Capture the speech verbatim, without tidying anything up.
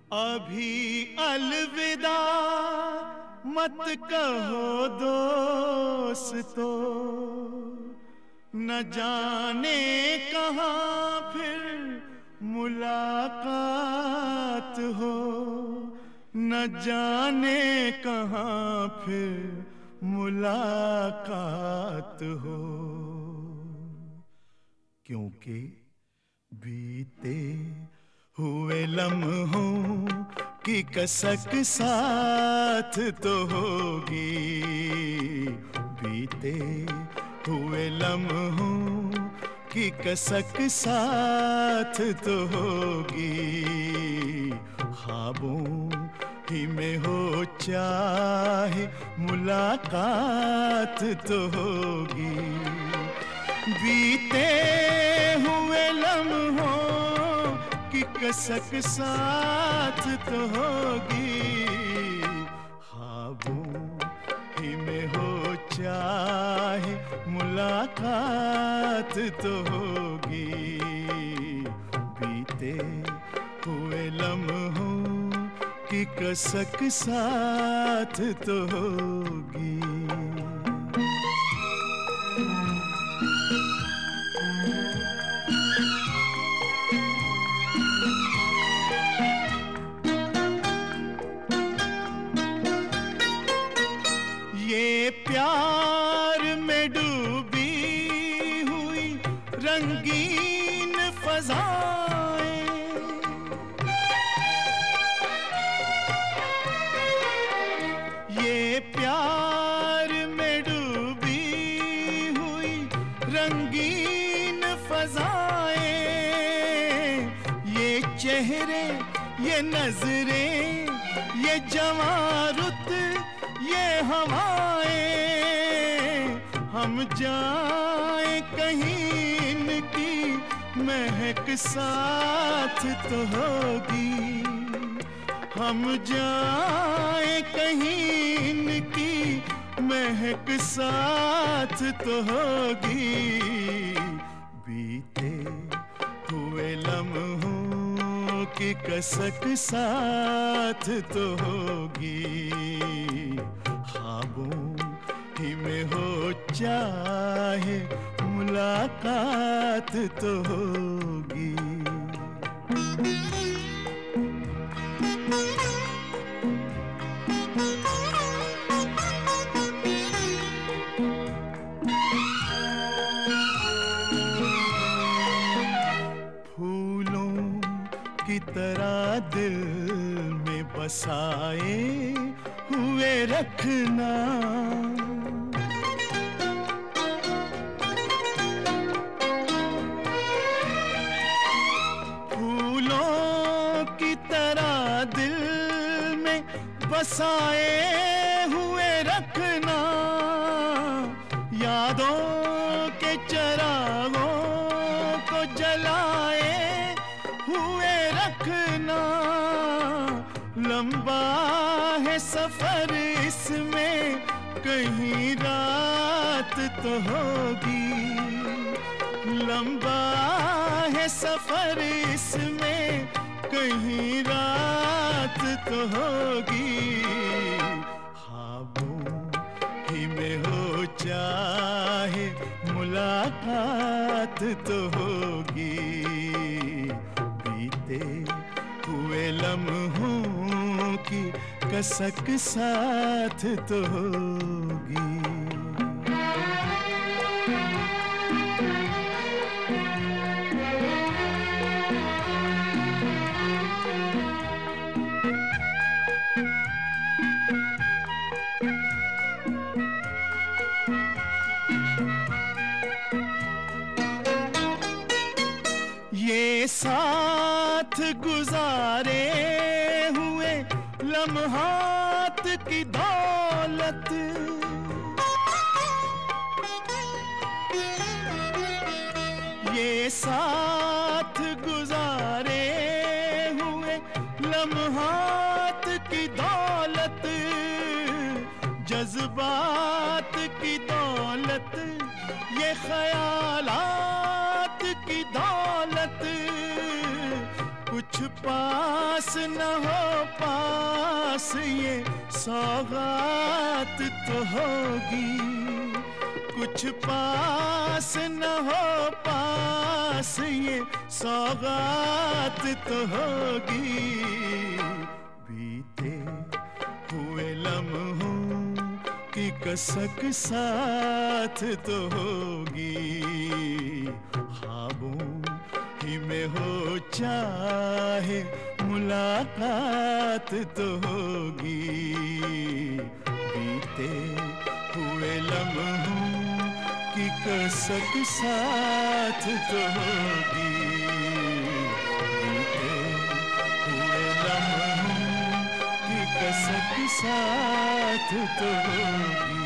अभी अलविदा मत कहो दोस्तों, न जाने कहाँ फिर मुलाकात हो, न जाने कहाँ फिर मुलाकात हो। क्योंकि बीते हुए लम्हों की कसक साथ तो होगी, बीते हुए लम्हों की कसक साथ तो होगी। ख्वाबों ही में हो चाहे मुलाकात तो होगी, बीते हुए लम्हों की कसक साथ तो होगी। ख्वाबों ही में हो चाहे मुलाकात तो होगी, बीते हुए लम्हों की कसक साथ तो होगी। ये प्यार में डूबी हुई रंगीन फ़ज़ाएं, ये प्यार में डूबी हुई रंगीन फ़ज़ाएं, ये चेहरे ये नज़रें ये जवां रुत ये हवाएं, हम जाएं कहीं इनकी महक साथ तो होगी, हम जाएं कहीं इनकी महक साथ तो होगी। बीते हुए लम्हों की कसक साथ तो होगी, ख्वाबों ही में हो चाहे मुलाकात तो होगी। फूलों की तरह दिल में बसाए हुए रखना, फूलों की तरह दिल में बसाए हुए रखना, यादों के चिरागों को जलाए हुए रखना। लंबा है सफर इसमें कहीं रात तो होगी, लंबा है सफर इसमें कहीं रात तो होगी। ख्वाबों ही में हो चाहे मुलाकात तो होगी, बीते हुए लम्हों की कसक साथ तो होगी। ये साथ गुजारे हुए लम्हात की दौलत, ये साथ गुजारे हुए लम्हात की दौलत, जज्बात की दौलत, ये ख्यालात की दौलत, कुछ पा पास न हो पास ये सौगात तो होगी, कुछ पास न हो पास ये सौगात तो होगी। बीते हुए लम्हों की कसक साथ तो होगी, ख्वाबों ही में हो चाहे मुलाकात तो होगी। बीते हुए लम्हों की कसक साथ तो होगी, बीते हुए लम्हों की कसक साथ तो होगी।